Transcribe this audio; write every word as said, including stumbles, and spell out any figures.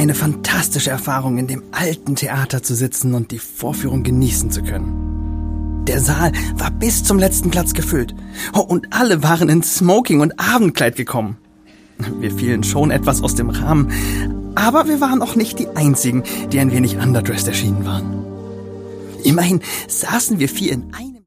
eine fantastische Erfahrung, in dem alten Theater zu sitzen und die Vorführung genießen zu können. Der Saal war bis zum letzten Platz gefüllt. Oh, und alle waren in Smoking und Abendkleid gekommen. Wir fielen schon etwas aus dem Rahmen, aber wir waren auch nicht die Einzigen, die ein wenig underdressed erschienen waren. Immerhin saßen wir vier in einer